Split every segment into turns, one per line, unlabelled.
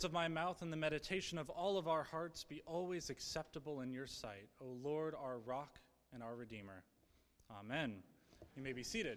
Of my mouth and the meditation of all of our hearts be always acceptable in your sight, O Lord, our rock and our Redeemer. Amen. You may be seated.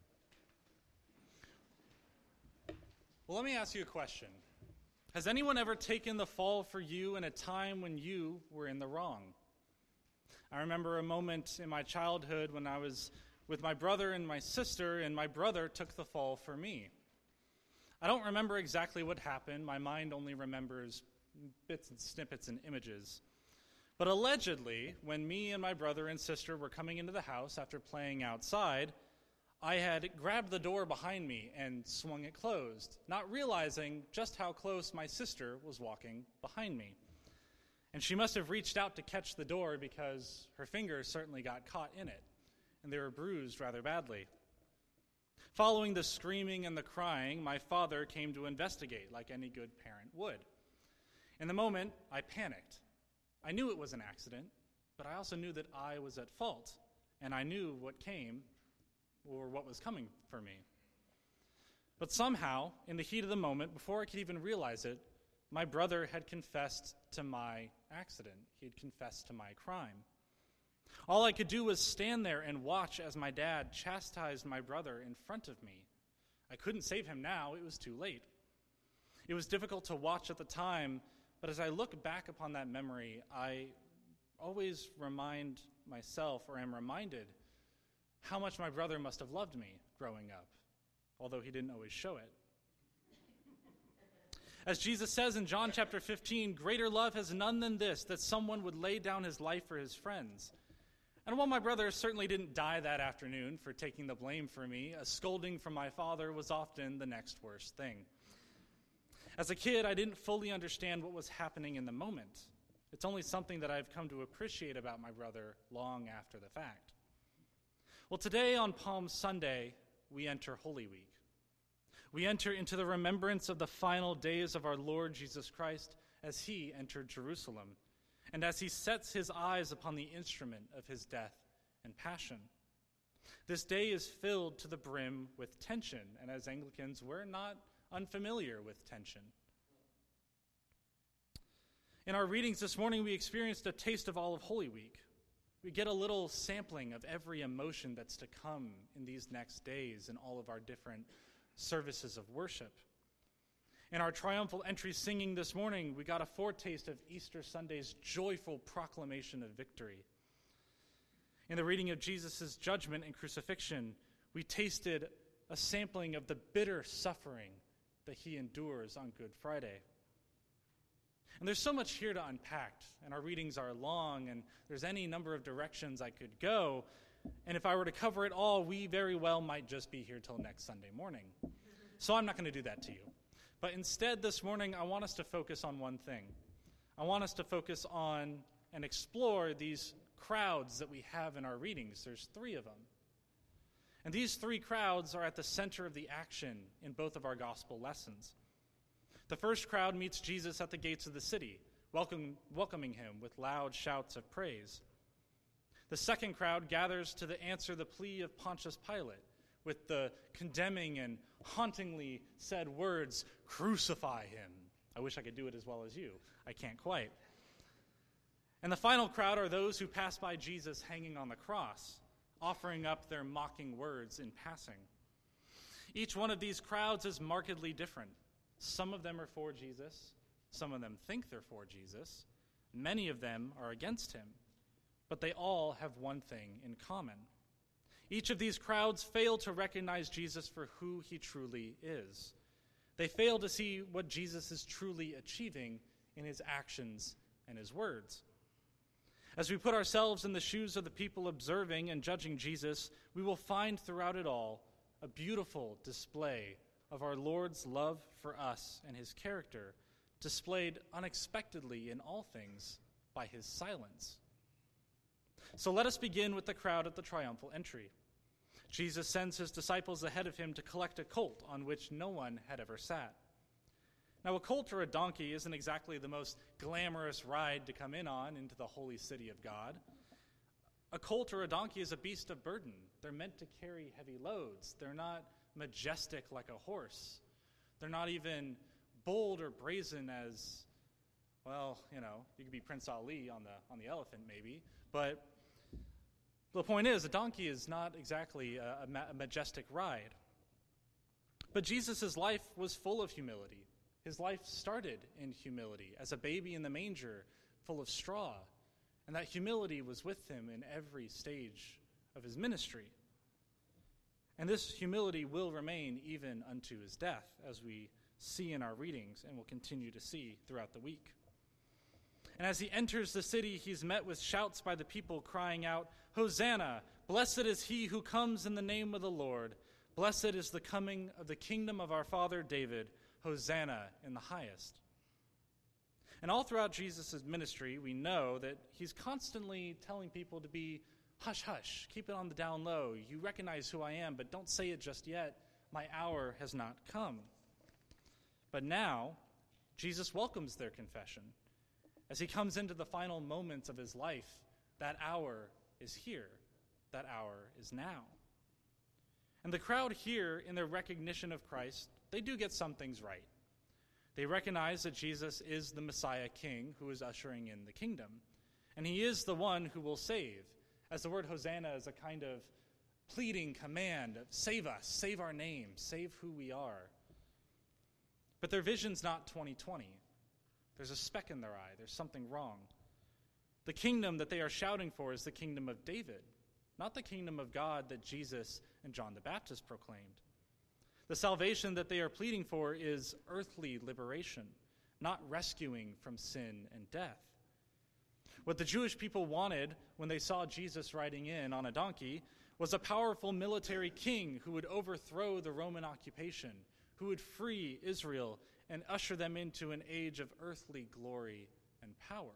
Well, let me ask you a question. Has anyone ever taken the fall for you in a time when you were in the wrong? I remember a moment in my childhood when I was with my brother and my sister, and my brother took the fall for me. I don't remember exactly what happened. My mind only remembers bits and snippets and images. But allegedly, when me and my brother and sister were coming into the house after playing outside, I had grabbed the door behind me and swung it closed, not realizing just how close my sister was walking behind me. And she must have reached out to catch the door because her fingers certainly got caught in it, and they were bruised rather badly. Following the screaming and the crying, my father came to investigate like any good parent would. In the moment, I panicked. I knew it was an accident, but I also knew that I was at fault, and I knew what came or what was coming for me. But somehow, in the heat of the moment, before I could even realize it, my brother had confessed to my accident. He had confessed to my crime. All I could do was stand there and watch as my dad chastised my brother in front of me. I couldn't save him now. It was too late. It was difficult to watch at the time, but as I look back upon that memory, I always remind myself, or am reminded, how much my brother must have loved me growing up, although he didn't always show it. As Jesus says in John chapter 15, greater love has none than this, that someone would lay down his life for his friends. And while my brother certainly didn't die that afternoon for taking the blame for me, a scolding from my father was often the next worst thing. As a kid, I didn't fully understand what was happening in the moment. It's only something that I've come to appreciate about my brother long after the fact. Well, today on Palm Sunday, we enter Holy Week. We enter into the remembrance of the final days of our Lord Jesus Christ as he entered Jerusalem, and as he sets his eyes upon the instrument of his death and passion. This day is filled to the brim with tension, and as Anglicans, we're not unfamiliar with tension. In our readings this morning, we experienced a taste of all of Holy Week. We get a little sampling of every emotion that's to come in these next days in all of our different services of worship. In our triumphal entry singing this morning, we got a foretaste of Easter Sunday's joyful proclamation of victory. In the reading of Jesus' judgment and crucifixion, we tasted a sampling of the bitter suffering that he endures on Good Friday. And there's so much here to unpack, and our readings are long, and there's any number of directions I could go. And if I were to cover it all, we very well might just be here till next Sunday morning. So I'm not going to do that to you. But instead, this morning, I want us to focus on one thing. I want us to focus on and explore these crowds that we have in our readings. There's 3 of them. And these 3 crowds are at the center of the action in both of our gospel lessons. The first crowd meets Jesus at the gates of the city, welcoming him with loud shouts of praise. The second crowd gathers to answer the plea of Pontius Pilate with the condemning and hauntingly said words, "Crucify him." I wish I could do it as well as you. I can't quite. And the final crowd are those who pass by Jesus hanging on the cross, offering up their mocking words in passing. Each one of these crowds is markedly different. Some of them are for Jesus. Some of them think they're for Jesus. Many of them are against him. But they all have one thing in common. Each of these crowds fail to recognize Jesus for who he truly is. They fail to see what Jesus is truly achieving in his actions and his words. As we put ourselves in the shoes of the people observing and judging Jesus, we will find throughout it all a beautiful display of our Lord's love for us and his character, displayed unexpectedly in all things by his silence. So let us begin with the crowd at the triumphal entry. Jesus sends his disciples ahead of him to collect a colt on which no one had ever sat. Now, a colt or a donkey isn't exactly the most glamorous ride to come in on into the holy city of God. A colt or a donkey is a beast of burden. They're meant to carry heavy loads. They're not majestic like a horse. They're not even bold or brazen as, well, you could be Prince Ali on the elephant maybe, but the point is, a donkey is not exactly a majestic ride. But Jesus' life was full of humility. His life started in humility, as a baby in the manger, full of straw. And that humility was with him in every stage of his ministry. And this humility will remain even unto his death, as we see in our readings and will continue to see throughout the week. And as he enters the city, he's met with shouts by the people crying out, "Hosanna! Blessed is he who comes in the name of the Lord. Blessed is the coming of the kingdom of our father David. Hosanna in the highest." And all throughout Jesus' ministry, we know that he's constantly telling people to be hush, hush, keep it on the down low. You recognize who I am, but don't say it just yet. My hour has not come. But now, Jesus welcomes their confession. As he comes into the final moments of his life, that hour is here. That hour is now. And the crowd here, in their recognition of Christ, they do get some things right. They recognize that Jesus is the Messiah King who is ushering in the kingdom. And he is the one who will save, as the word Hosanna is a kind of pleading command of save us, save our name, save who we are. But their vision's not 2020. There's a speck in their eye. There's something wrong. The kingdom that they are shouting for is the kingdom of David, not the kingdom of God that Jesus and John the Baptist proclaimed. The salvation that they are pleading for is earthly liberation, not rescuing from sin and death. What the Jewish people wanted when they saw Jesus riding in on a donkey was a powerful military king who would overthrow the Roman occupation, who would free Israel and usher them into an age of earthly glory and power.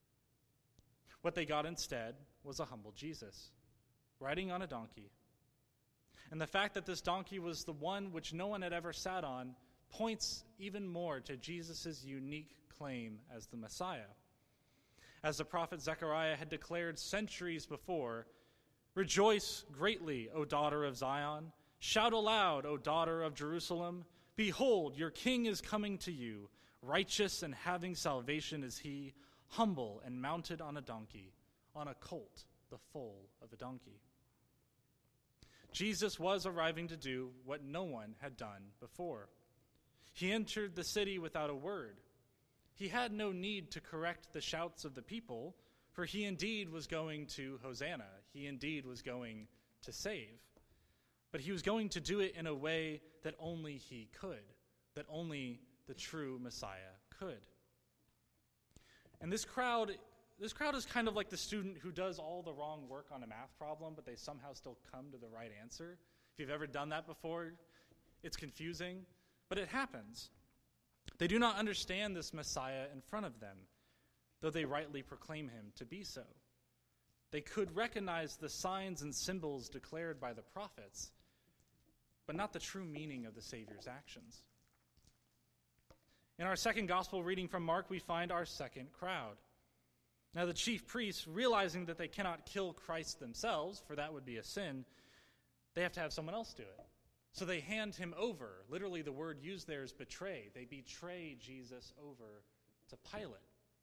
What they got instead was a humble Jesus, riding on a donkey. And the fact that this donkey was the one which no one had ever sat on points even more to Jesus' unique claim as the Messiah. As the prophet Zechariah had declared centuries before, "Rejoice greatly, O daughter of Zion. Shout aloud, O daughter of Jerusalem. Behold, your king is coming to you. Righteous and having salvation is he, humble and mounted on a donkey, on a colt, the foal of a donkey." Jesus was arriving to do what no one had done before. He entered the city without a word. He had no need to correct the shouts of the people, for he indeed was going to Hosanna. He indeed was going to save. But he was going to do it in a way that only he could, that only the true Messiah could. And this crowd is kind of like the student who does all the wrong work on a math problem, but they somehow still come to the right answer. If you've ever done that before, it's confusing, but it happens. They do not understand this Messiah in front of them, though they rightly proclaim him to be so. They could recognize the signs and symbols declared by the prophets, but not the true meaning of the Savior's actions. In our second gospel reading from Mark, we find our second crowd. Now the chief priests, realizing that they cannot kill Christ themselves, for that would be a sin, they have to have someone else do it. So they hand him over. Literally, the word used there is betray. They betray Jesus over to Pilate.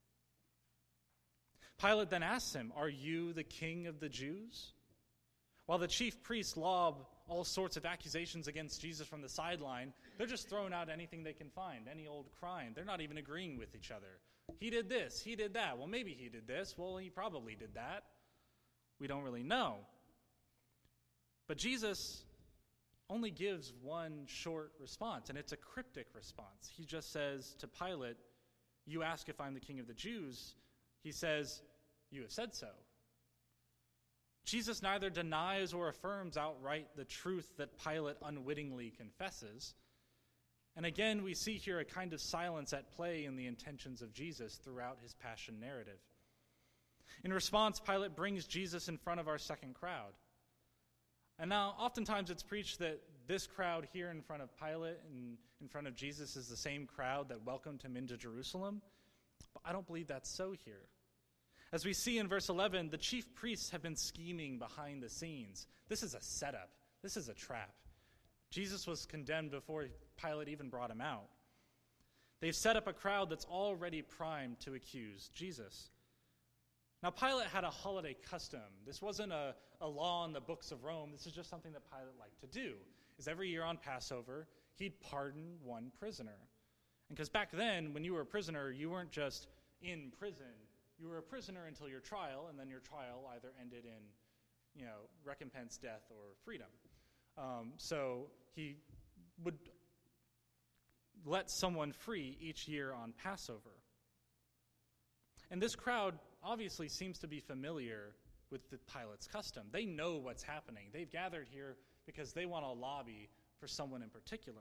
Pilate then asks him, "Are you the king of the Jews?" While the chief priests lob all sorts of accusations against Jesus from the sideline, they're just throwing out anything they can find, any old crime. They're not even agreeing with each other. He did this, he did that. Well, maybe he did this. Well, he probably did that. We don't really know. But Jesus only gives one short response, and it's a cryptic response. He just says to Pilate, "You ask if I'm the king of the Jews." He says, "You have said so." Jesus neither denies or affirms outright the truth that Pilate unwittingly confesses. And again, we see here a kind of silence at play in the intentions of Jesus throughout his passion narrative. In response, Pilate brings Jesus in front of our second crowd. And now, oftentimes it's preached that this crowd here in front of Pilate and in front of Jesus is the same crowd that welcomed him into Jerusalem. But I don't believe that's so here. As we see in verse 11, the chief priests have been scheming behind the scenes. This is a setup. This is a trap. Jesus was condemned before Pilate even brought him out. They've set up a crowd that's already primed to accuse Jesus. Now, Pilate had a holiday custom. This wasn't a law in the books of Rome. This is just something that Pilate liked to do. Is every year on Passover, he'd pardon one prisoner. And because back then, when you were a prisoner, you weren't just in prison. You were a prisoner until your trial, and then your trial either ended in, recompense, death, or freedom. So he would let someone free each year on Passover. And this crowd obviously seems to be familiar with the Pilate's custom. They know what's happening. They've gathered here because they want to lobby for someone in particular.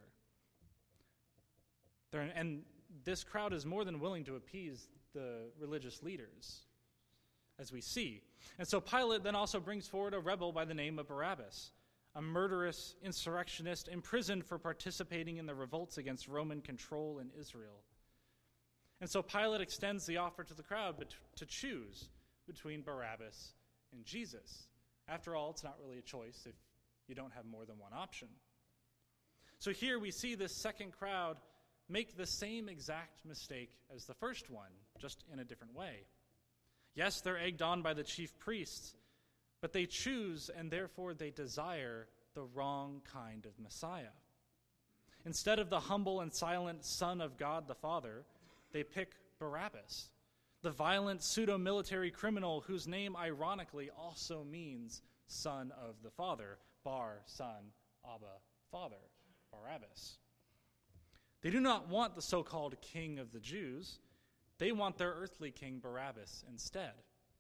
And this crowd is more than willing to appease the religious leaders, as we see. And so Pilate then also brings forward a rebel by the name of Barabbas, a murderous insurrectionist imprisoned for participating in the revolts against Roman control in Israel. And so Pilate extends the offer to the crowd to choose between Barabbas and Jesus. After all, it's not really a choice if you don't have more than one option. So here we see this second crowd make the same exact mistake as the first one, just in a different way. Yes, they're egged on by the chief priests, but they choose and therefore they desire the wrong kind of Messiah. Instead of the humble and silent Son of God the Father, they pick Barabbas, the violent pseudo-military criminal whose name ironically also means Son of the Father. Bar, Son, Abba, Father, Barabbas. They do not want the so-called king of the Jews. They want their earthly king Barabbas instead.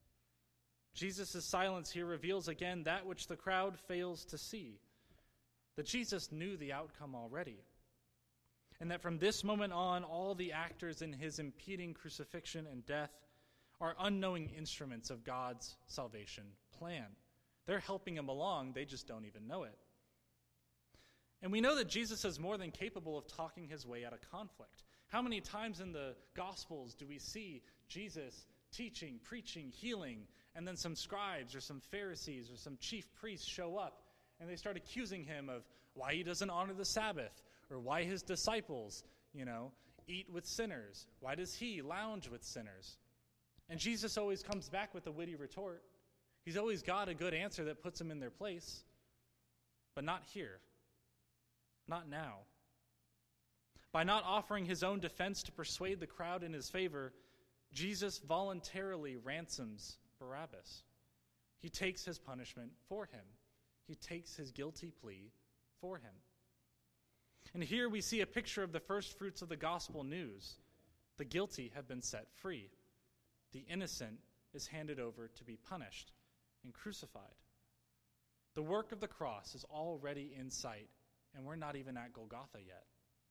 Jesus' silence here reveals again that which the crowd fails to see, that Jesus knew the outcome already, and that from this moment on, all the actors in his impeding crucifixion and death are unknowing instruments of God's salvation plan. They're helping him along, they just don't even know it. And we know that Jesus is more than capable of talking his way out of conflict. How many times in the Gospels do we see Jesus teaching, preaching, healing, and then some scribes or some Pharisees or some chief priests show up and they start accusing him of why he doesn't honor the Sabbath or why his disciples, eat with sinners. Why does he lounge with sinners? And Jesus always comes back with a witty retort. He's always got a good answer that puts them in their place, but not here. Not now. By not offering his own defense to persuade the crowd in his favor, Jesus voluntarily ransoms Barabbas. He takes his punishment for him. He takes his guilty plea for him. And here we see a picture of the first fruits of the gospel news. The guilty have been set free. The innocent is handed over to be punished and crucified. The work of the cross is already in sight, and we're not even at Golgotha yet.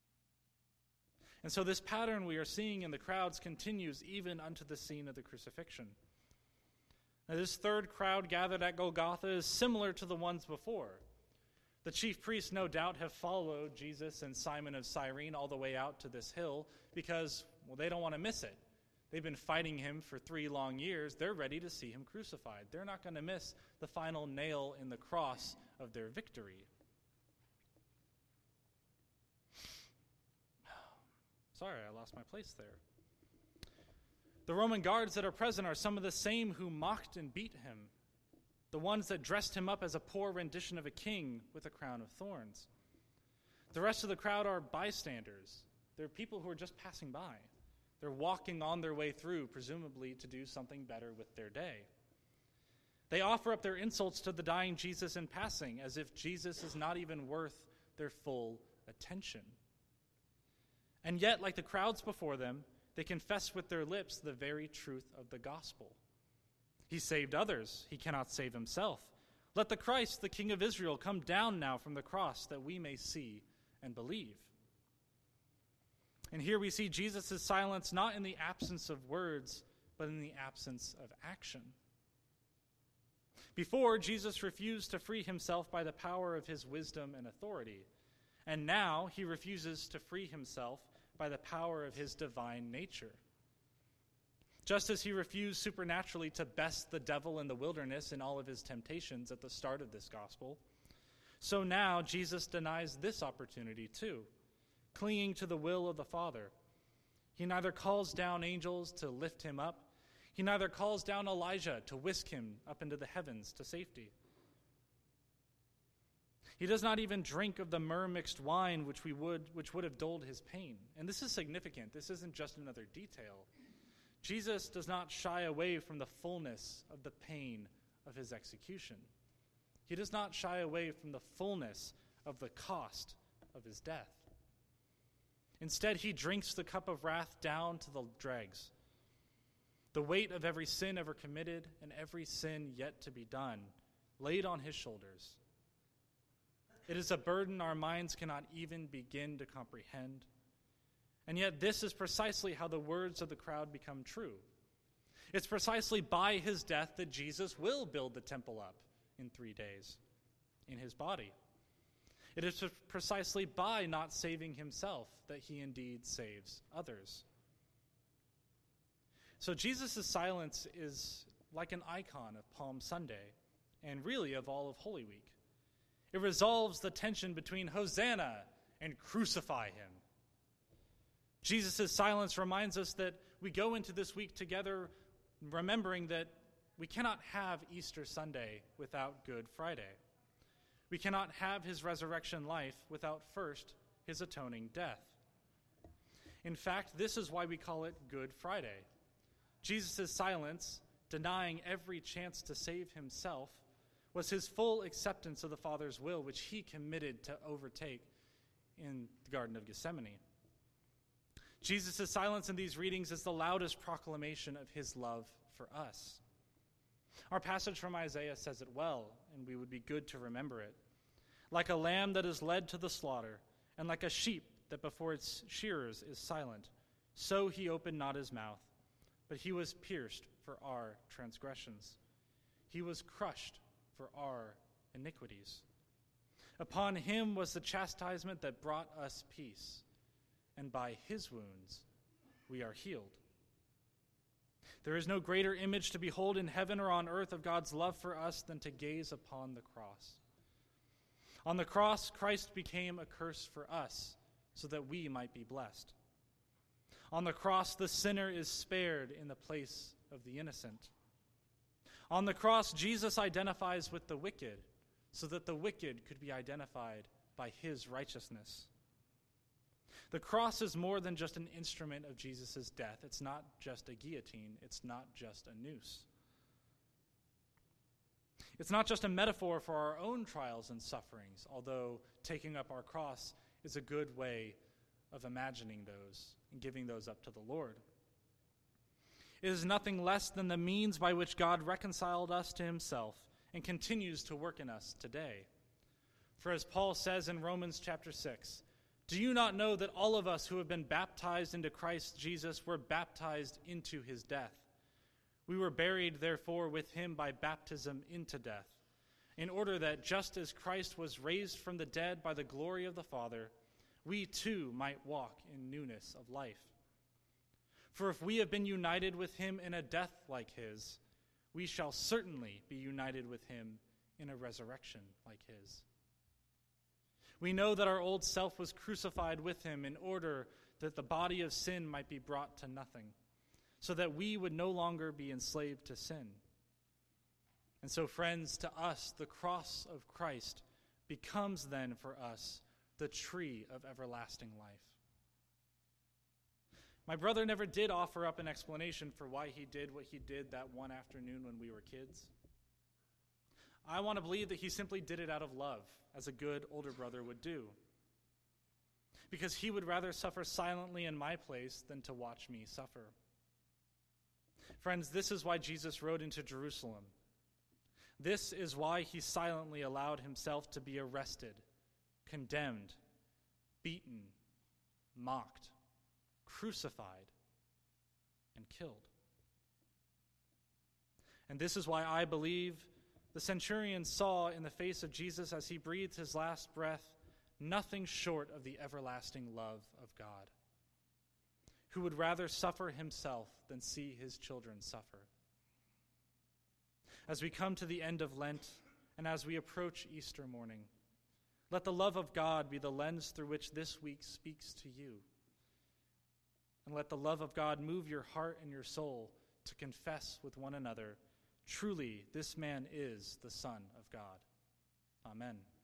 And so this pattern we are seeing in the crowds continues even unto the scene of the crucifixion. Now, this third crowd gathered at Golgotha is similar to the ones before. The chief priests no doubt have followed Jesus and Simon of Cyrene all the way out to this hill because, they don't want to miss it. They've been fighting him for 3 long years. They're ready to see him crucified. They're not going to miss the final nail in the cross of their victory. Sorry, I lost my place there. The Roman guards that are present are some of the same who mocked and beat him, the ones that dressed him up as a poor rendition of a king with a crown of thorns. The rest of the crowd are bystanders. They're people who are just passing by. They're walking on their way through, presumably to do something better with their day. They offer up their insults to the dying Jesus in passing, as if Jesus is not even worth their full attention. And yet, like the crowds before them, they confess with their lips the very truth of the gospel. He saved others. He cannot save himself. Let the Christ, the King of Israel, come down now from the cross that we may see and believe. And here we see Jesus' silence not in the absence of words, but in the absence of action. Before, Jesus refused to free himself by the power of his wisdom and authority. And now he refuses to free himself by the power of his divine nature. Just as he refused supernaturally to best the devil in the wilderness in all of his temptations at the start of this gospel, so now Jesus denies this opportunity too, clinging to the will of the Father. He neither calls down angels to lift him up. He neither calls down Elijah to whisk him up into the heavens to safety. He does not even drink of the myrrh-mixed wine which would have dulled his pain. And this is significant. This isn't just another detail. Jesus does not shy away from the fullness of the pain of his execution. He does not shy away from the fullness of the cost of his death. Instead, he drinks the cup of wrath down to the dregs. The weight of every sin ever committed and every sin yet to be done, laid on his shoulders. It is a burden our minds cannot even begin to comprehend. And yet this is precisely how the words of the crowd become true. It's precisely by his death that Jesus will build the temple up in 3 days in his body. It is precisely by not saving himself that he indeed saves others. So Jesus' silence is like an icon of Palm Sunday, and really of all of Holy Week. It resolves the tension between Hosanna and crucify him. Jesus' silence reminds us that we go into this week together remembering that we cannot have Easter Sunday without Good Friday. We cannot have his resurrection life without first his atoning death. In fact, this is why we call it Good Friday. Jesus' silence, denying every chance to save himself, was his full acceptance of the Father's will, which he committed to overtake in the Garden of Gethsemane. Jesus' silence in these readings is the loudest proclamation of his love for us. Our passage from Isaiah says it well, and we would be good to remember it. Like a lamb that is led to the slaughter, and like a sheep that before its shearers is silent, so he opened not his mouth, but he was pierced for our transgressions. He was crushed for our iniquities. Upon him was the chastisement that brought us peace, and by his wounds we are healed. There is no greater image to behold in heaven or on earth of God's love for us than to gaze upon the cross. On the cross, Christ became a curse for us so that we might be blessed. On the cross, the sinner is spared in the place of the innocent. On the cross, Jesus identifies with the wicked so that the wicked could be identified by his righteousness. The cross is more than just an instrument of Jesus' death. It's not just a guillotine. It's not just a noose. It's not just a metaphor for our own trials and sufferings, although taking up our cross is a good way of imagining those and giving those up to the Lord. It is nothing less than the means by which God reconciled us to himself and continues to work in us today. For as Paul says in Romans chapter 6, do you not know that all of us who have been baptized into Christ Jesus were baptized into his death? We were buried, therefore, with him by baptism into death, in order that just as Christ was raised from the dead by the glory of the Father, we too might walk in newness of life. For if we have been united with him in a death like his, we shall certainly be united with him in a resurrection like his. We know that our old self was crucified with him in order that the body of sin might be brought to nothing, so that we would no longer be enslaved to sin. And so, friends, to us, the cross of Christ becomes then for us the tree of everlasting life. My brother never did offer up an explanation for why he did what he did that one afternoon when we were kids. I want to believe that he simply did it out of love, as a good older brother would do, because he would rather suffer silently in my place than to watch me suffer. Friends, this is why Jesus rode into Jerusalem. This is why he silently allowed himself to be arrested, condemned, beaten, mocked, crucified, and killed. And this is why I believe the centurion saw in the face of Jesus as he breathed his last breath nothing short of the everlasting love of God, who would rather suffer himself than see his children suffer. As we come to the end of Lent and as we approach Easter morning, let the love of God be the lens through which this week speaks to you. And let the love of God move your heart and your soul to confess with one another, truly, this man is the Son of God. Amen.